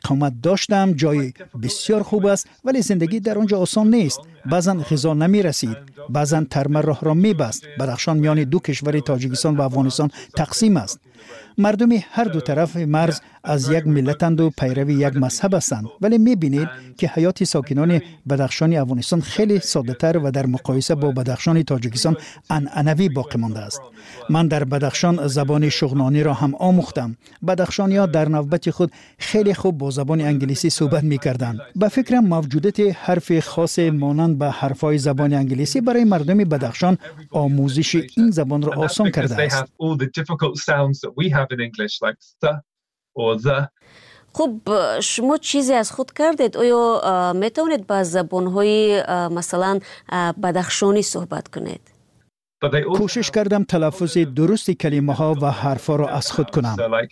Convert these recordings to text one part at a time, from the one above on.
اقامت داشتم. جای بسیار خوب است ولی زندگی در آنجا آسان نیست. بعضا غذا نمی رسید، بعضا ترمه راه را می بست. بدخشان میان دو کشور تاجیکستان و افغانستان تقسیم است. مردمی هر دو طرف مرز از یک ملتند و پیروی یک مذهب هستند، ولی می‌بینید که حیات ساکنان بدخشان افغانستان خیلی ساده‌تر و در مقایسه با بدخشان تاجیکستان عنعنوی باقی مانده است. من در بدخشان زبان شغنانی را هم آموختم. بدخشانی‌ها در نوبت خود خیلی خوب با زبان انگلیسی صحبت می‌کردند. به فکرم موجودیت حرف خاص مانند به حرف‌های زبان انگلیسی برای مردم بدخشان آموزش این زبان را آسان کرده است. خب شما چیزی از خود کردید؟ آیا میتونید با زبان‌های مثلا بدخشانی صحبت کنید؟ کوشش کردم تلفظ درست کلمه ها و حرفا را از خود کنم.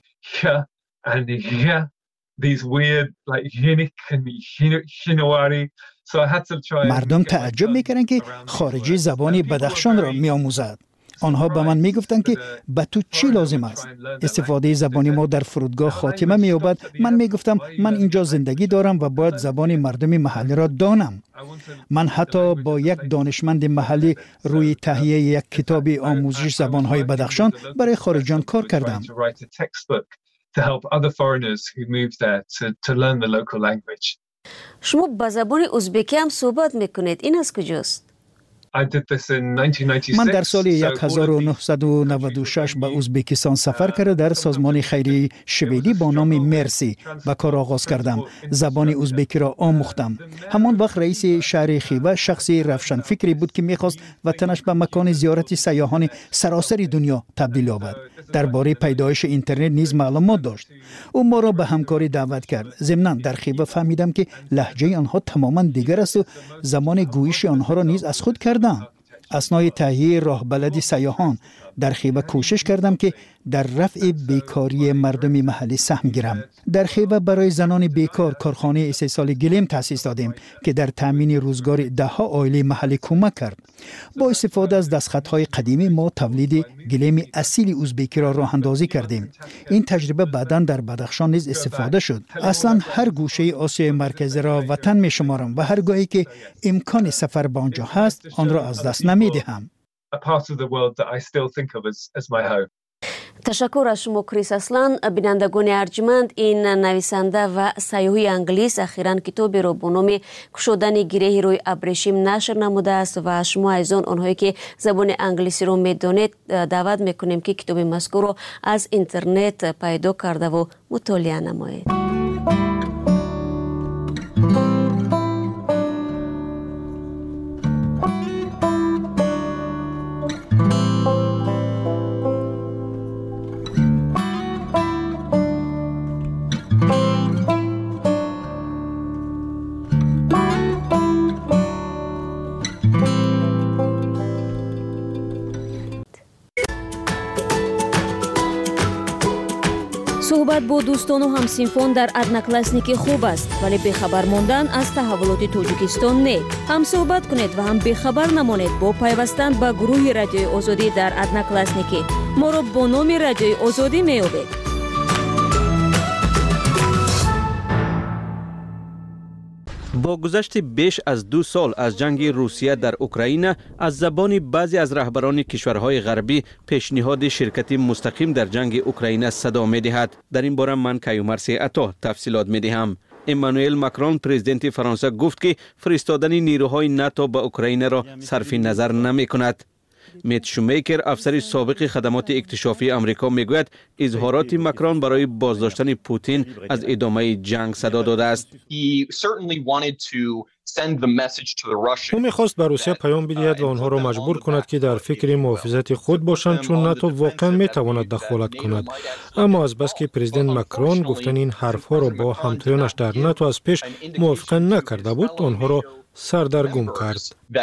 مردم تعجب میکردند که خارجی زبان بدخشان را میآموزد. آنها به من میگفتند که به تو چی لازم است؟ استفاده زبانی ما در فرودگاه خاتمه مییابد. من میگفتم من اینجا زندگی دارم و باید زبان مردم محلی را دانم. من حتی با یک دانشمند محلی روی تهیه یک کتاب آموزش زبانهای بدخشان برای خارجیان کار کردم. شما با زبان ازبکی هم صحبت میکنید. این از کجاست؟ من در سال 1996 به ازبکستان سفر کرده در سازمان خیریه شویدی با نام مرسی به کار آغاز کردم. زبان ازبکی را آموختم. همان وقت رئیس شهر خیوه شخصی روشن فکری بود که میخواست وطنش به مکان زیارت سیاحان سراسر دنیا تبدیل یابد. درباره پیدایش اینترنت نیز معلومات داشت. او ما را به همکاری دعوت کرد. ضمناً در خیوه فهمیدم که لهجه آنها تماماً دیگر است و زمان گویش آنها را نیز از خود کردم. اثنای تهیه راهبلد سیاحان در خیوه کوشش کردم که در رفع بیکاری مردم محلی سهم گیرم. در خیوه برای زنان بیکار کارخانه استحصال گلیم تأسیس دادیم که در تامین روزگار ده‌ها عائله محلی کمک کرد. با استفاده از دستخطهای قدیمی ما تولید گلیم اصیل ازبکی را راه اندازی کردیم. این تجربه بعداً در بدخشان نیز استفاده شد. اصلا هر گوشه آسیای مرکزی را وطن می شمارم و هر گاهی که امکان سفر به آنجا هست آن را از دست نمی دهم. تشکر از شما کریس اسلان. بینندگان ارجمند، این نویسنده و سیاحی انگلیس اخیراً کتابی را با نام گشودن گره روی ابریشم نشر نموده است و شما عزیزان آنهایی که زبان انگلیسی را میدانید دعوت میکنیم که کتاب مذکور را از اینترنت پیدا کرده و مطالعه نمایید. صحبت با دوستان و همسینفان در ادناکلاسنیکی خوب است، ولی بیخبر ماندن از تحولات تاجیکستان نه. هم صحبت کنید و هم بیخبر نمانید با پیوستن به گروه رادیوی آزادی در ادناکلاسنیکی. ما را با نام رادیوی آزادی میابید. با گذشت بیش از 2 سال از جنگ روسیه در اوکراین، از زبان بعضی از رهبران کشورهای غربی پیشنهاد شرکت مستقیم در جنگ اوکراین صدا می دهد. در این باره من کیومرث عطا تفصیلات می دهم. امانوئل ماکرون پرزیدنت فرانسه گفت که فرستادن نیروهای ناتو به اوکراین را صرف نظر نمی کند. میت شومیکر افسر سابق خدمات اکتشافی آمریکا میگوید اظهارات ماکرون برای بازداشتن پوتین از ادامه جنگ صدا داده است. او میخواست به روسیه پیام بدهد و آنها را مجبور کند که در فکر محافظت خود باشند، چون ناتو واقعا میتواند دخالت کند. اما از بس که پرزیدنت ماکرون گفتن این حرفها را با همتایانش در ناتو از پیش موافقه نکرده بود، آنها را سردرگم کرد.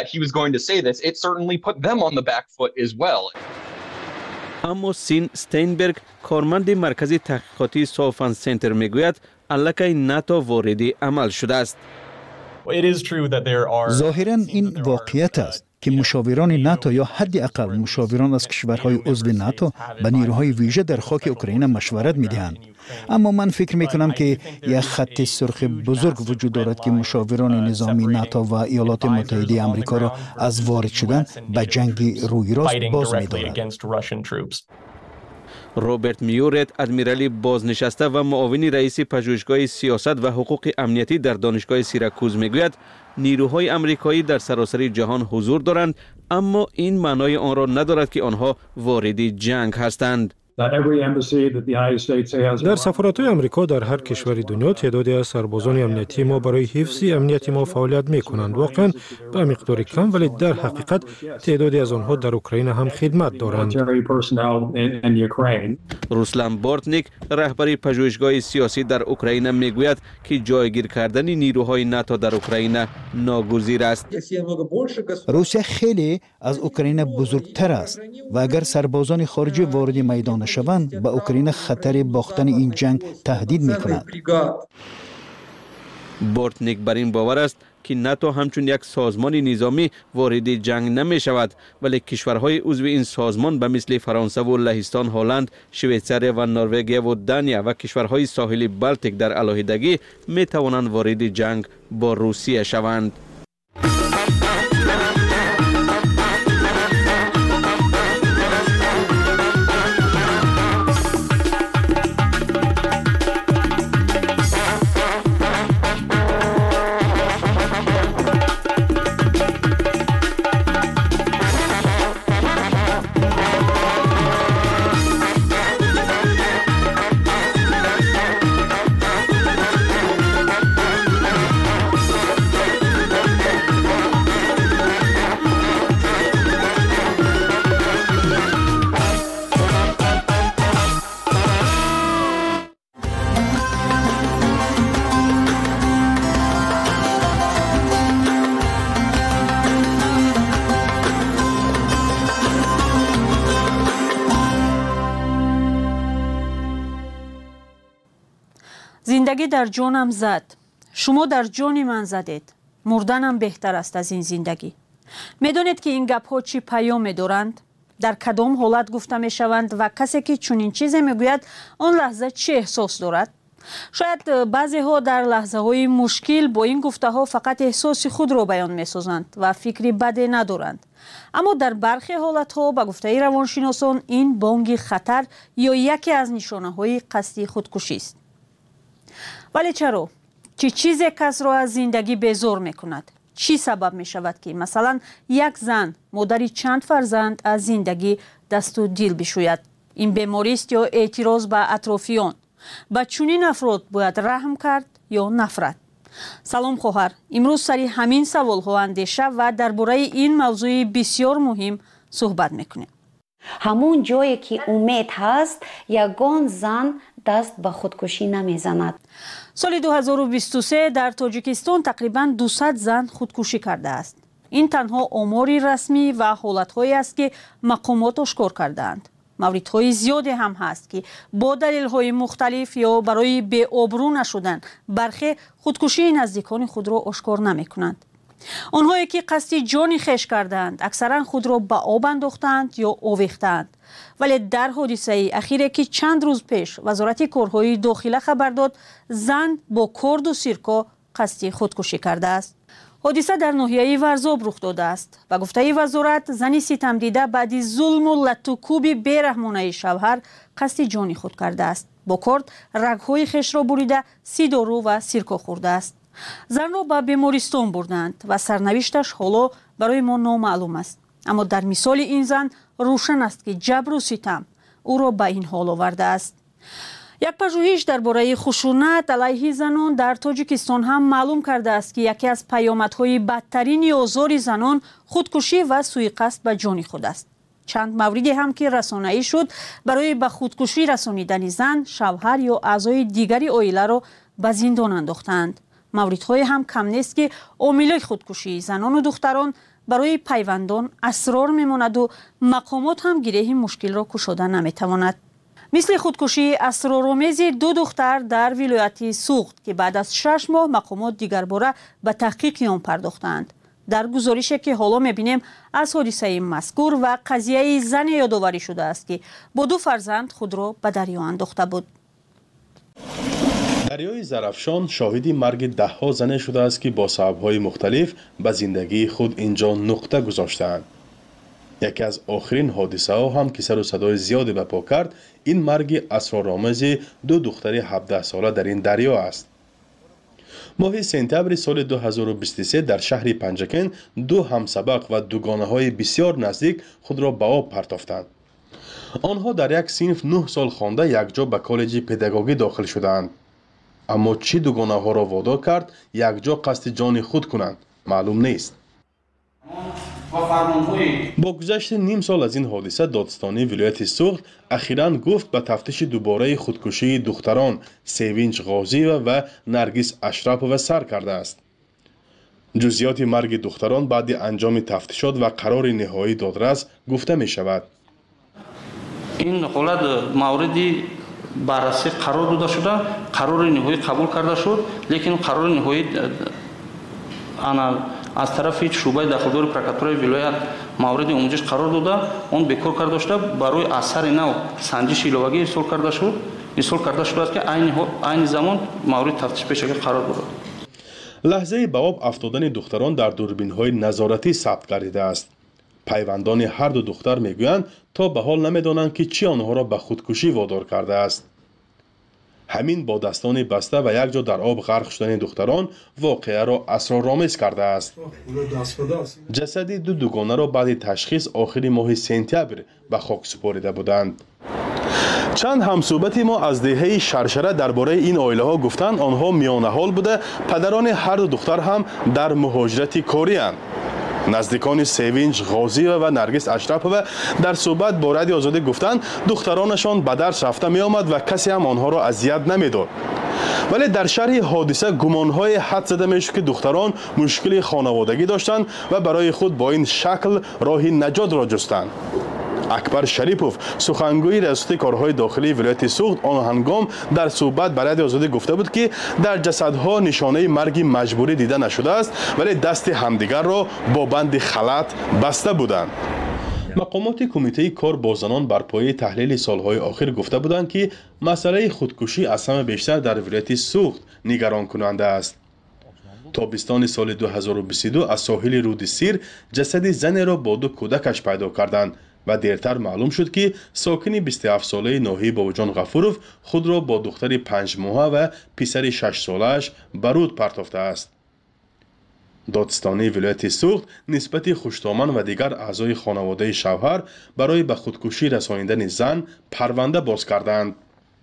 اما سین استینبرگ کارمند مرکز تحقیقاتی سافن سنتر میگوید الکی ناتو وارد عمل شده است. ظاهراً این واقعیت است که مشاوران ناتو یا حداقل مشاوران از کشورهای عضو ناتو به نیروهای ویژه در خاک اوکراین مشورت میدهند. اما من فکر میکنم که یک خط سرخ بزرگ وجود دارد که مشاوران نظامی ناتو و ایالات متحده آمریکا را از وارد شدن به جنگ روی راست باز می‌دارد. روبرت میورت، ادمیرالی بازنشسته و معاون رئیس پژوهشگاه سیاست و حقوق امنیتی در دانشگاه سیراکوز میگوید نیروهای آمریکایی در سراسر جهان حضور دارند، اما این معنای آن را ندارد که آنها وارد جنگ هستند. در سفارت‌های آمریکا در هر کشور دنیا تعدادی از سربازان امنیتی ما برای حفظ امنیت ما فعالیت می‌کنند. واقعاً به مقدار کم، ولی در حقیقت تعدادی از آنها در اوکراین هم خدمت دارند. روسلان بورتنیک، رهبر پژوهشگاه سیاسی در اوکراین میگوید که جایگیر کردن نیروهای ناتو در اوکراین ناگزیر است. روسیه خیلی از اوکراین بزرگتر است و اگر سربازان خارجی وارد میدان شوند به اوکراین خطر باختن این جنگ تهدید می‌کند. بورتنیک بر این باور است که ناتو همچون یک سازمان نظامی وارد جنگ نمی شود، ولی کشورهای عضو این سازمان به مثل فرانسه و لهستان، هلند، شویتزاری و نروژ و دانیا و کشورهای ساحلی بالتیک در علاهیدگی می توانند وارد جنگ با روسیه شوند. زندگی در جانم زد. شما در جان من زدید. مردنم بهتر است از این زندگی. میدونید که این گپ ها چی پیام دارند؟ در کدام حالت گفته می شوند و کسی که چنین چیزی میگوید آن لحظه چه احساس دارد؟ شاید بعضی ها در لحظه های مشکل با این گفته ها فقط احساس خود را بیان می سازند و فکری بدی ندارند. اما در برخی حالت ها به گفته روانشناسان این بانگ خطر یا یکی از نشانه های قصدی خودکشی است. ولی چرا؟ چه چیزی کس را از زندگی بیزار می کند؟ چی سبب می شود که مثلا یک زن مادری چند فرزند از زندگی دست و دل بشوید؟ این بیماری است یا اعتراض به اطرافیان؟ به چنین افراد باید رحم کرد یا نفرت؟ سلام خواهر، امروز سری همین سوال ها اندیشه و درباره این موضوع بسیار مهم صحبت میکنیم. همون جایی که امید هست یگان زن دست به خودکشی نمیزند. سال 2023 در تاجیکستان تقریباً 200 زن خودکشی کرده است. این تنها آماری رسمی و حالت‌هایی است که مقامات اشکار کردند. موردهای زیادی هم هست که با دلیل‌های مختلف یا برای بی‌آبرو نشدن برخی خودکشی نزدیکان خود را اشکار نمی‌کنند. آنهایی که قصد جان خویش کردند اکثرا خود را به آب انداختند یا آویختند. ولی در حادثه اخیری که چند روز پیش وزارت کارهای داخله خبر داد زن با کارد و سیرکا قصد خودکشی کرده است. حادثه در ناحیه ورزاب رخ داده است. به گفته وزارت زنی ستم دیده بعد ظلم و لطوکوب بیرحمانه شوهر قصد جان خود کرده است. با کارد رگ‌های خویش را بریده 30 دارو و سیرکا خورده است. زن را به بیمارستان بردند و سرنوشتش حالا برای ما نامعلوم است. اما در مثال این زن روشن است که جبر و ستم او را به این حال آورده است. یک پژوهش درباره خشونت علیه زنان در تاجیکستان هم معلوم کرده است که یکی از پیامدهای بدترین آزار زنان خودکشی و سوءقصد به جان خود است. چند موردی هم که رسانه‌ای شد برای به خودکشی رسانیدن زن، شوهر یا اعضای دیگری عائله را به زندان انداختند. موردهای هم کم نیست که عامل خودکشی زنان و دختران برای پیوندان اسرار میماند و مقامات هم گره مشکل را گشوده نمیتواند. مثل خودکشی اسرارآمیز 2 دختر در ولایت سوخت که بعد از 6 ماه مقامات دیگر باره به تحقیق آن پرداختند. در گزارشی که حالا می‌بینیم از حادثه مذکور و قضیه زن یادآوری شده است که با 2 فرزند خود را به دریا انداخته بود. دریای زرافشان شاهدی مرگ ده‌ها زن شده است که با سبب‌های مختلف به زندگی خود اینجا نقطه گذاشتند. یکی از آخرین حادثه ها هم که سر و صدای زیادی به پا کرد این مرگ اسرارآمیز 2 دختر 17 ساله در این دریا است. ماه سپتامبر سال 2023 در شهر پنجکن 2 همسبق و دوگانه‌های بسیار نزدیک خود را به آب پرتافتند. آنها در یک صنف 9 سال خوانده یکجا به کالج پداگوژی داخل شدند. اما چی دوگانه‌ها را وادار کرد یکجا قصد جان خود کنند معلوم نیست. با گذشت نیم سال از این حادثه دادستانی ولایت سوخت اخیراً گفت به تفتیش دوباره خودکشی دختران سیوینج غازی و نرگس اشرف‌ها سر کرده است. جزئیات مرگ دختران بعد انجام تفتیشات و قرار نهایی دادرس گفته می شود. این حالت موردی بررسی قرار داده شده، قرار نهایی قبول کرده شد، لیکن قرار نهایی از طرف شعبه داخلدار پرکاتورای ولایت مورد آموزش قرار داده اون بکار کرده شده برای اثر نو سنجش ایلوگی ارسال کرده شده است که عین زمان مورد تفتیش پیش قرار داده. لحظه به آب افتادن دختران در دوربین‌های نظارتی ثبت گردیده است. پیوندان هر 2 دختر میگویند تا به حال نمیدانند که چی آنها را به خودکشی وادار کرده است. همین با دستان بسته و یک جا در آب غرق شدن دختران واقعه را اسرارآمیز کرده است. جسد 2 دوگانه را بعد تشخیص آخر ماه سپتامبر به خاک سپرده بودند. چند همصحبت ما از دهه شرشره درباره این عائله ها گفتند آنها میانه حال بوده پدران هر 2 دختر هم در مهاجرت کاری اند. نزدیکان سیوینج غازی و نرگس اشرف‌ها در صحبت با رادیو آزادی گفتند دخترانشان به درس رفته می آمد و کسی هم آنها را اذیت نمی‌داد. ولی در شرح حادثه گمان‌های حد زده می‌شد که دختران مشکل خانوادگی داشتند و برای خود با این شکل راه نجات را جستند. اکبر شریپوف سخنگوی ریاست کارهای داخلی ولایت سوخت آن هنگام در صحبت به رادیو آزادی گفته بود که در جسدها نشانه مرگ مجبوری دیده نشده است ولی دست همدیگر را با بند خلط بسته بودند. مقامات کمیته کار با زنان بر پایه تحلیل سالهای آخر گفته بودند که مسئله خودکشی از همه بیشتر در ولایت سوخت نگران کننده است. تابستان سال 2022 از ساحل رود سیر جسد زن را با 2 کودکش پیدا کردند و دیرتر معلوم شد که ساکن 27 ساله ناحیه باوجان غفوروف خود را با دختر 5 ماهه و پسر 6 ساله‌اش به رود پرتافته است. دادستانی ولایت سوخت نسبت خوشتامن و دیگر اعضای خانواده شوهر برای به خودکشی رسانیدن زن پرونده باز کردند.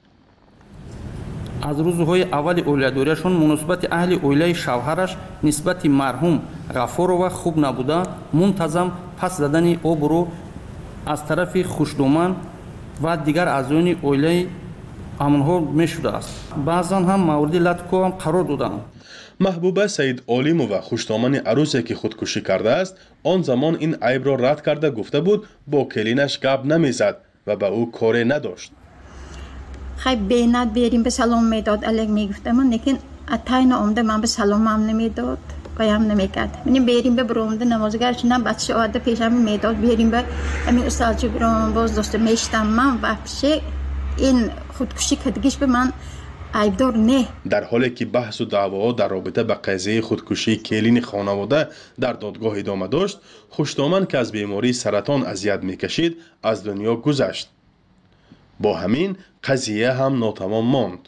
از روزهای اول اولیاداریشون مناسبت اهل اولیای شوهرش نسبت مرحوم غفورова خوب نبوده منتظم پس زدن آب رو از طرف خوشدامن و دیگر اعضای اولیای همونها میشده است. بعضا هم مورد لطکو هم قرار دادند. محبوبه سید عالیمووا خوشدامن عروسی که خودکشی کرده است آن زمان این عیب را رد کرده گفته بود با کلینش گپ نمیزد و به او کاری نداشت. خیلی بینت بیاریم به سلام میداد الگ میگفتم لیکن اتاین آمده من به سلام هم نمیداد و هم نمیکرد. یعنی بریم به برامده نمازگرش نه بچه آده پیشم میداد بیاریم به همین استاد برام باز دوست میشتم من وحشه این خودکشی کردگیش به من عیبدار نه. در حالی که بحث و دعواها در رابطه با قضیه خودکشی کلین خانواده در دادگاه ادامه داشت خوشدامن که از بیماری سرطان اذیت میکشید از دنیا گذشت. با همین قضیه هم ناتمام ماند.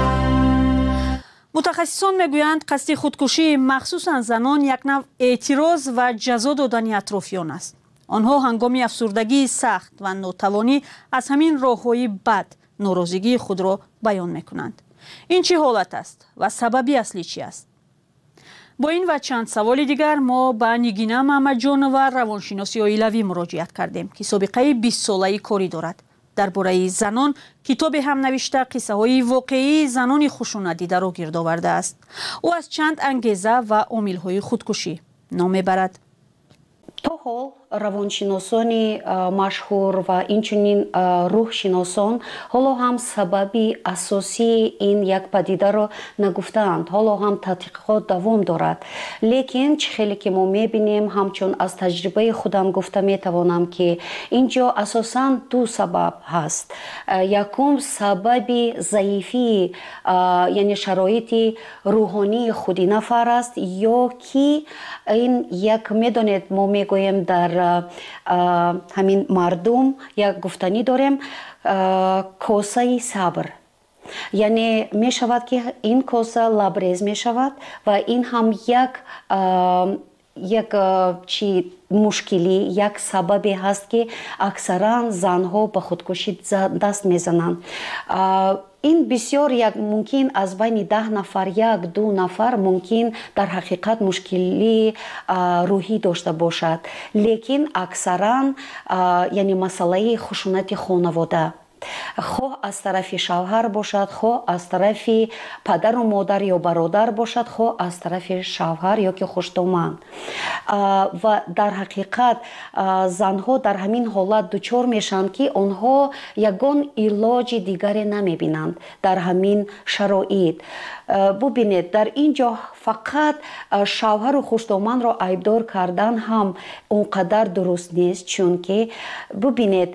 متخصصان میگویند قصد خودکشی مخصوصا زنان یک نوع اعتراض و جزا دادن اطرافیان است. آنها هنگام افسردگی سخت و ناتوانی از همین راه‌های بد ناراضگی خود را بیان میکنند. این چه حالت است و سببی اصلی چی است؟ با این و چند سوال دیگر ما به نگینه محمدجان و روانشناسی عائلوی مراجعت کردیم که سابقه 20 ساله‌ای کاری دارد. درباره زنان کتاب هم نوشته قصه های واقعی زنان خشونت دیده را گرد آورده است. او از چند انگیزه و عامل های خودکشی نام میبرد. تا حال равоншиносони машҳур ва инчунин рӯҳшиносон ҳоло ҳам сабаби асосии ин як падидаро нагуфтаанд. ҳоло ҳам тадқиқот давом дорад. лекин чӣ хеле ки мо мебинем, ҳамчун аз таҷрибаи худам гуфта метавонам ки инҷо асосан ду сабаб ҳаст. Якум сабаби заифии яъне шароити рӯҳонии худи нафар аст, ё ки ин як медонед мо мегӯем дар ҳамин мардум як гуфтанӣ дорем косаи сабр. яъне мешавад ки ин коса лабрез мешавад ва ин ҳам як чи мушкилӣ, як сабабе ҳаст ки аксаран занҳо ба худкушӣ даст мезананд. ин бисёр як мумкин аз байни 10 нафар 1-2 нафар мумкин дар ҳақиқат мушкилии рӯҳӣ дошта бошад, лекин аксаран яъне масъалаи хушунати хонавода, хоҳ аз тарафи шавҳар бошад, хоҳ аз тарафи падару модар ё бародар бошад, хоҳ аз тарафи шавҳар ё ки хуштоманд. ва дар ҳақиқат занҳо дар ҳамин ҳолат дучор мешаванд ки онҳо ягон илоҷи дигаре намебинанд дар ҳамин шароит. бубинед, дар ин ҷо фақат шавҳару хуштомандро айбдор кардан ҳам он қадар дуруст нест, чунки бубинед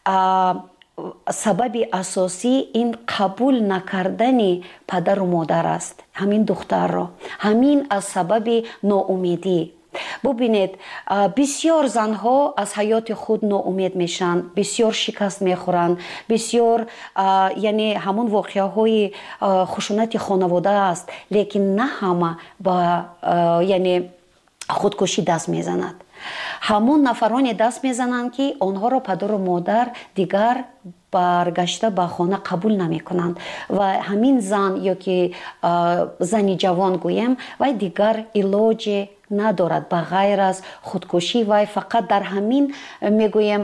сабаби асосӣ ин қабул накардани падару модар аст, ҳамин духтарро. ҳамин аз сабаби ноумедӣ. бубинед, бисёр занҳо аз ҳаёти худ ноумед мешаванд, бисёр шикаст мехӯранд, бисёр яъне ҳамон воқеаҳои хушунати хонавода аст, лекин на ҳама ба яъне худкушӣ даст мезанад. ҳамон нафароне даст мезананд ки онҳоро падару модар дигар баргашта ба хона қабул намекунанд ва ҳамин зан ё ки зани ҷавон гӯем, вай дигар илоҷе надорад ба ғайр аз худкушӣ. вай фақат дар ҳамин мегӯем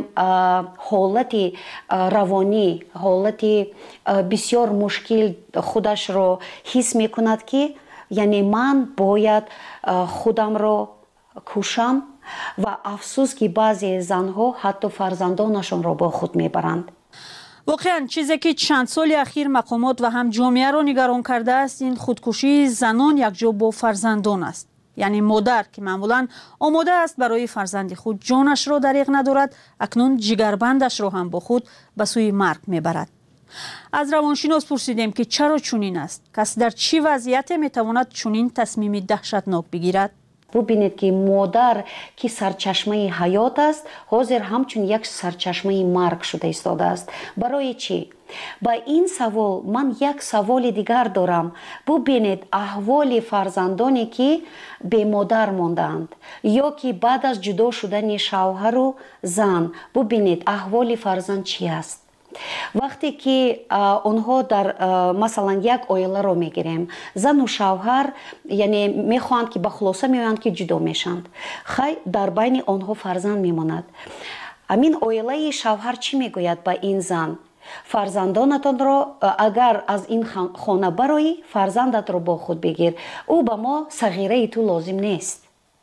ҳолати равонӣ, ҳолати бисёр мушкил худашро ҳис мекунад ки яъне ман бояд худамро кушам ва афсӯс ки баъзе занҳо ҳатто фарзандонашонро бо худ мебаранд. воқеан чизе ки чанд соли ахир мақомот ва ҳам ҷомеаро нигарон кардааст, ин худкушии занон якҷо бо фарзандон аст. яъне модар ки маъмулан омода аст барои фарзанди худ ҷонашро дариғ надорад, акнун ҷигарбандашро ҳам бо худ ба сӯи марг мебарад. аз равоншинос пурсидем ки чаро чунин аст? кас дар чӣ вазъияте метавонад чунин тасмими таҳшатнок бигирад? бубинед ки модар ки сарчашмаи ҳаёт аст, ҳозир ҳамчун як сарчашмаи марг шуда истодааст. барои чӣ? ба ин савол ман як саволи дигар дорам. бубинед аҳволи фарзандоне ки бемодар мондаанд ё ки баъд аз ҷудо шудани шавҳару зан, бубинед аҳволи фарзанд чӣ аст? вақте ки онҳо дар масалан як оиларо мегирем, зану шавҳар яъне мехоҳанд ки ба хулоса меоянд ки ҷудо мешаванд, хай дар байни онҳо фарзанд мемонад. ҳамин оилаи шавҳар чӣ мегӯяд ба ин зан? фарзандонатонро агар аз ин хона бароӣ, фарзандатро бо худ бигир, ӯ ба мо сағираи ту лозим нест.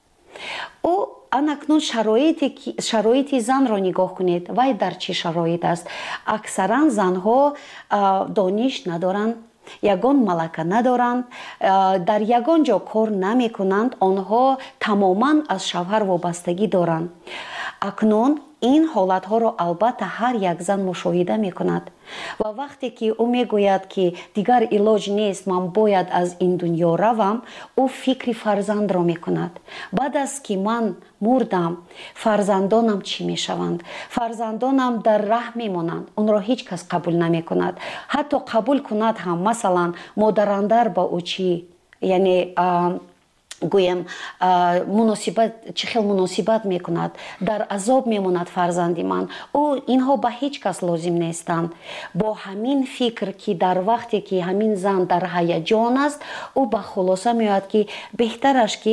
ӯ анакнун шароити занро нигоҳ кунед, вай дар чӣ шароит аст? аксаран занҳо дониш надоранд, ягон малака надоранд, дар ягон ҷо кор намекунанд, онҳо тамоман аз шавҳар вобастагӣ доранд. акнун ин ҳолатҳоро албатта ҳар як зан мушоҳида мекунад ва вақте ки ӯ мегӯяд ки дигар илоҷ нест, ман бояд аз ин дунё равам, ӯ фикри фарзандро мекунад. баъд аз ки ман мурдам, фарзандонам чӣ мешаванд? фарзандонам дар раҳ мемонанд, онро ҳеҷ кас қабул намекунад. ҳатто қабул кунад ҳам, масалан модарандар ба ӯ чӣ, яъне гӯем муносибат, чӣ хел муносибат мекунад, дар азоб мемонад фарзанди ман, ӯ инҳо ба ҳеҷ кас лозим нестанд. бо ҳамин фикр ки дар вақте ки ҳамин зан дар ҳаяҷон аст, ӯ ба хулоса меояд ки беҳтараш ки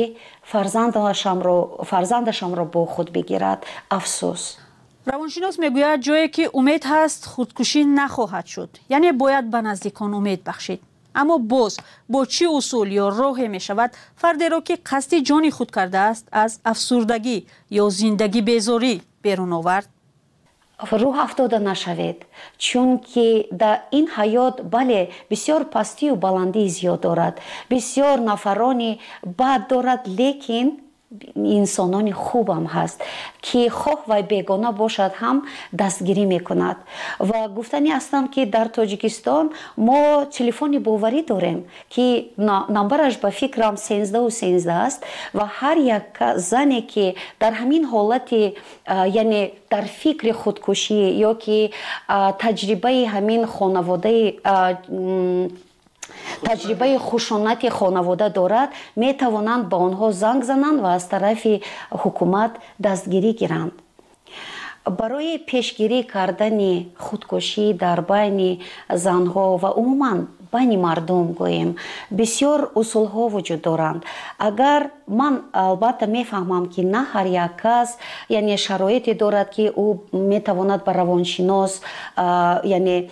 фарзандашамро бо худ бигирад. афсӯс. равоншинос мегӯяд ҷое ки умед ҳаст, худкушӣ нахоҳад шуд, яъне бояд ба наздикон умед бахшид. اما باز با چه اصول یا راهی می شود فردی را که قصد جان خود کرده است از افسردگی یا زندگی بیزاری بیرون آورد؟ روح افتاده نشوید، چون که در این حیات بله بسیار پستی و بلندی زیاد دارد، بسیار نفرانی بد دارد، لیکن انسانانی خوب هم هست که خواه و بیگانه باشد هم دستگیری میکند. و گفتنی هستم که در تاجیکستان ما تلفن باوری داریم که نمبرش به فکرم 1313 است و هر یک زنی که در همین حالت یعنی در فکر خودکشی یا که تجربه همین خانواده تجربه خشونت خانواده دارد می توانند به آنها زنگ زنند و از طرف حکومت دستگیری گیرند. برای پیشگیری کردن خودکشی در بین زنها و عموما بین مردم گوییم بسیار اصول ها وجود دارند. اگر من البته میفهمم که نه هر یک کس یعنی شرایطی دارد که او میتواند به روانشناس یعنی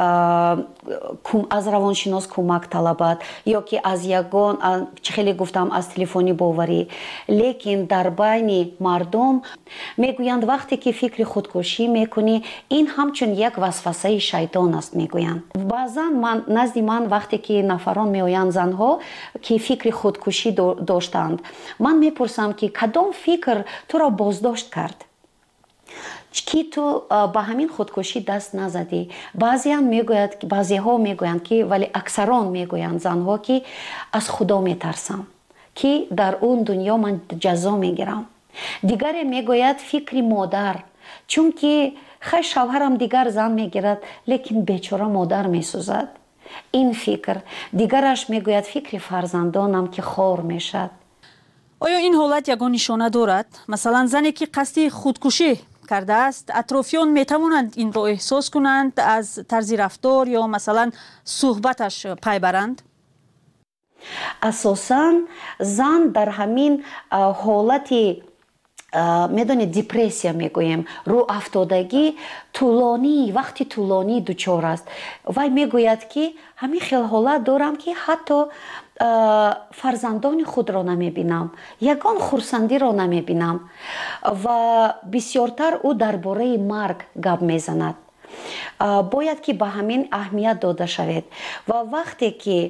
از روانشناس کمک طلبد یا که از یگان خیلی گفتم از تلفنی باوری، لیکن در بین مردم میگویند وقتی که فکر خودکشی میکنی این همچون یک وسوسه شیطان است میگویند. بعضا نزد من وقتی که نفران میآیند زنها که فکر خودکشی داشتند من میپرسم که کدام فکر تو را بازداشت کرد که تو با همین خودکشی دست نزدی؟ بعضی ها میگویند که ولی اکثران میگویند زنها که از خدا میترسم که در اون دنیا من جزا میگیرم. دیگری میگوید فکر مادر، چون که خیلی شوهرم دیگر زن میگیرد لیکن بیچاره مادر میسوزد. این فکر. دیگرش میگوید فکر فرزندانم که خار میشد. آیا این حالت یگان نشانه دارد؟ مثلا زنی که قصد خودکشی کرده است اطرافیان میتوانند این را احساس کنند از طرز رفتار یا مثلا صحبتش پی برند؟ اساساً زن در همین حالتی میدونید دپرسیا میگوییم، رو افتادگی طولانی وقتی طولانی دچار است. وای میگوید که همین خیلی حالت دارم که حتی فرزندان خود را نمیبینم، یگان خورسندی را نمیبینم و بسیارتر او درباره مرگ گپ میزند. باید که به همین اهمیت داده شود و وقتی که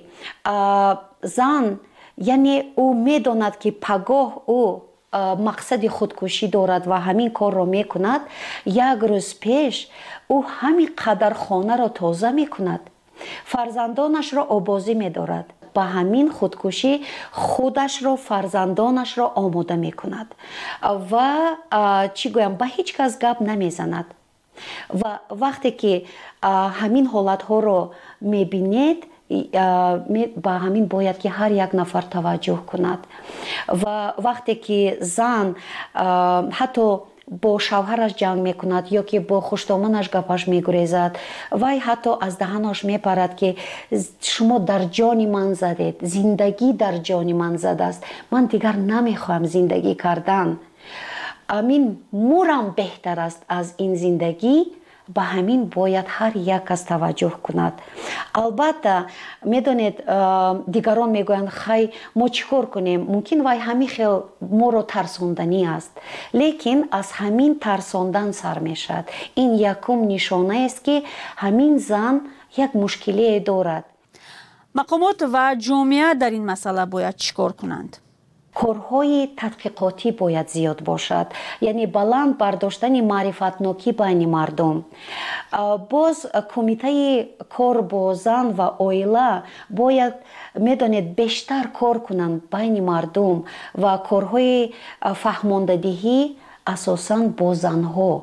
زن یعنی او میداند که پگاه او مقصد خودکشی دارد و همین کار را میکند، یک روز پیش او همین قدر خانه را تازه میکند، فرزندانش را آبازی میدارد، با همین خودکشی خودش را فرزندانش را آماده میکند و چی گویم به هیچ کس گپ نمیزند. و وقتی که همین حالت ها را میبینید با همین باید که هر یک نفر توجه کند. و وقتی که زن حتی با شوهرش جنگ میکند یا که با خوشدامنش گپش میگریزد، وای حتی از دهنش میپرد که شما در جان من زدید، زندگی در جان من زده است، من دیگر نمیخواهم زندگی کردن، امین مورم بهتر است از این زندگی. به همین باید هر یک کس توجه کند. البته میدونید دیگران میگویند خی ما چیکار کنیم، ممکن وای همین خیلی ما رو ترساندنی است، لیکن از همین ترساندن سر میشد. این یکم نشانه است که همین زن یک مشکلی دارد. مقامات و جامعه در این مسئله باید چیکار کنند؟ کارهای تحقیقاتی باید زیاد باشد، یعنی بلند برداشتن معرفتناکی بین مردم. باز کمیته کار با زن و عائله باید میدانید بیشتر کار کنند بین مردم و کارهای فهماندهی اساساً با زنها.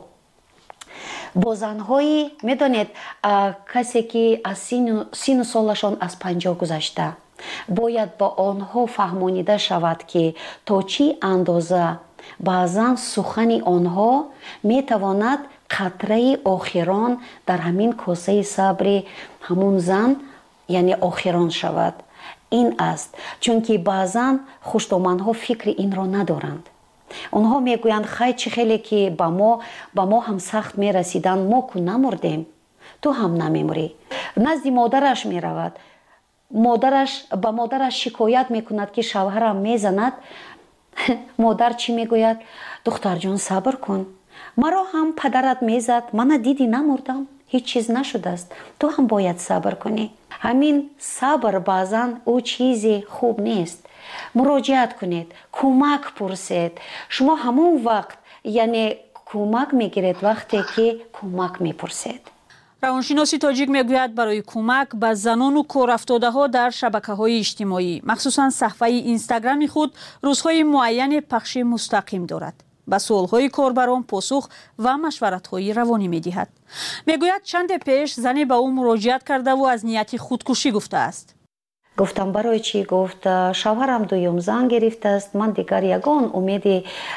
با زنهایی میدانید کسی که از سین و سالشان از 50 گذشته باید با آنها فهمانیده شود که تا چی اندازه بعضا سخن آنها میتواند قطره آخران در همین کاسه صبر همون زن یعنی آخران شود. این است چون که بعضا خوشدامنها فکر این را ندارند. آنها میگویند خیلی که با ما هم سخت میرسیدن، ما که نمردیم تو هم نمیمری. نزد مادرش میرود، ба модараш шикоят мекунад ки шавҳарам мезанад, модар чӣ мегӯяд? духтарҷон сабр кун, маро ҳам падарат мезад, мана дидӣ намурдам, ҳеҷ чиз нашудааст, ту ҳам бояд сабр кунӣ. ҳамин сабр баъзан ӯ чизи хуб нест. муроҷиат кунед, кӯмак пурсед. шумо ҳамон вақт яъне кӯмак мегиред вақте ки кӯмак мепурсед. равоншиноси тоҷик мегӯяд барои кӯмак ба занону корафтодаҳо дар шабакаҳои иҷтимоӣ, махсусан саҳифаи инстаграми худ рӯзҳои муайяне пахши мустақим дорад. ба суолҳои корбарон посух ва машваратҳои равонӣ медиҳад. мегӯяд чанде пеш зане ба ӯ муроҷиат кардаву аз нияти худкушӣ гуфтааст. гуфтам барои чӣ? гуфт шавҳарам дуюм зан гирифтааст, ман дигар ягон умеди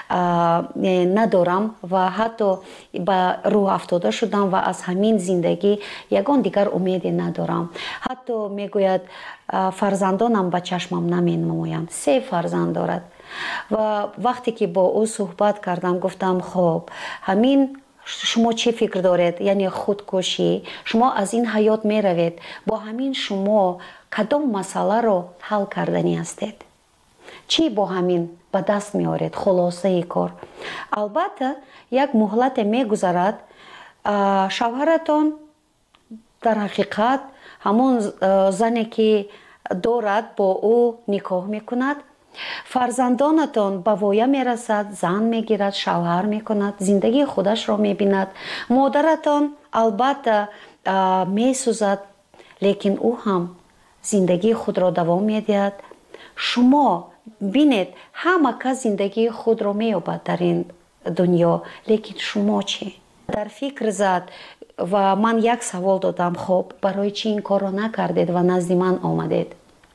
надорам ва ҳатто ба рӯҳ афтода шудам ва аз ҳамин зиндагӣ ягон дигар умеде надорам. ҳатто мегӯяд фарзандонам ба чашмам наменамоянд. 3 фарзанд дорад. ва вақте ки бо ӯ суҳбат кардам, гуфтам хоб ҳамин шумо чӣ фикр доред, яъне худкушӣ, шумо аз ин ҳаёт меравед, бо ҳамин шумо кадом масъаларо ҳал кардани ҳастед? чӣ бо ҳамин ба даст меоред? хулосаи кор. албатта як муҳлате мегузарад, шавҳаратон дар ҳақиқат ҳамон зане ки дорад бо ӯ никоҳ мекунад. фарзандонатон ба воя мерасад, зан мегирад, шавҳар мекунад, зиндагии худашро мебинад. модаратон албатта месӯзад, лекин ӯ ҳам зиндагии худро давом медиҳад. шумо бинед, ҳама кас зиндагии худро меёбад дар ин дунё, лекин шумо чӣ? дар фикр зад ва ман як савол додам, хоб барои чӣ ин корро накардед ва назди ман омадед?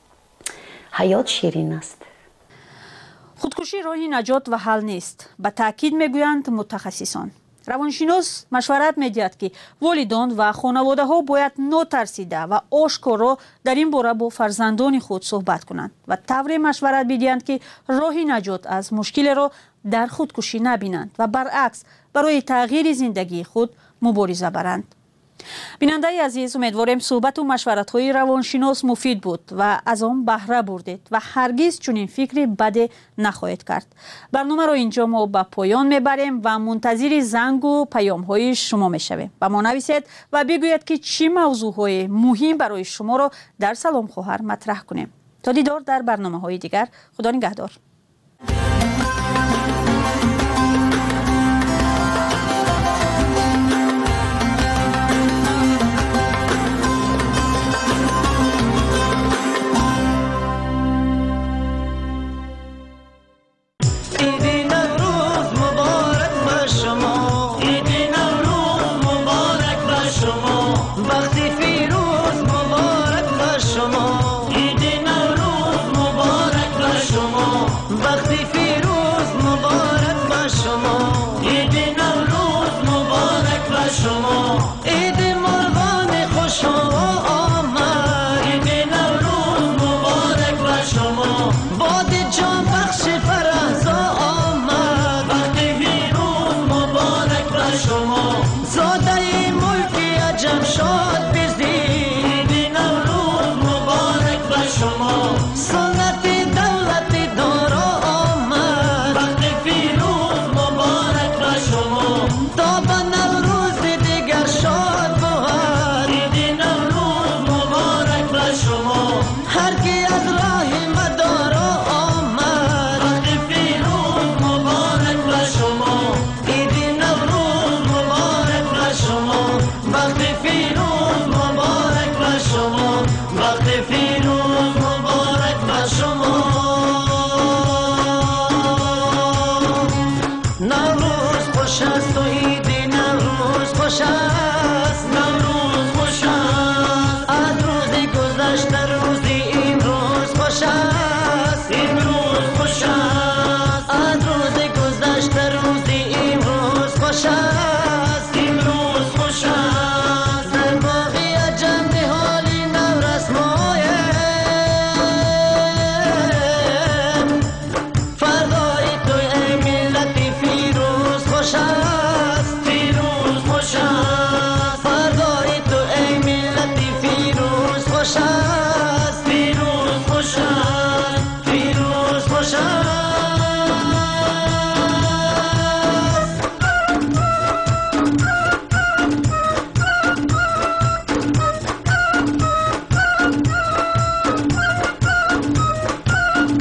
ҳаёт ширин аст. худкушӣ роҳи наҷот ва ҳал нест, ба таъкид мегӯянд мутахассисон. равоншинос машварат медиҳад ки волидон ва хонаводаҳо бояд нотарсида ва ошкоро дар ин бора бо фарзандони худ суҳбат кунанд ва тавре машварат бидиҳанд ки роҳи наҷот аз мушкилеро дар худкушӣ набинанд ва баръакс барои тағйири зиндагии худ мубориза баранд. бинандаи азиз, умедворем суҳбату машваратҳои равоншинос муфид буд ва аз он баҳра бурдед ва ҳаргиз чунин фикри баде нахоҳед кард. барномаро инҷо мо ба поён мебарем ва мунтазири зангу паёмҳои шумо мешавем. ба мо нависед ва бигӯед ки чӣ мавзӯъҳои муҳим барои шуморо дар Салом хоҳар матраҳ кунем. то дидор дар барномаҳои дигар. худо нигаҳдор. شما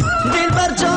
دلبر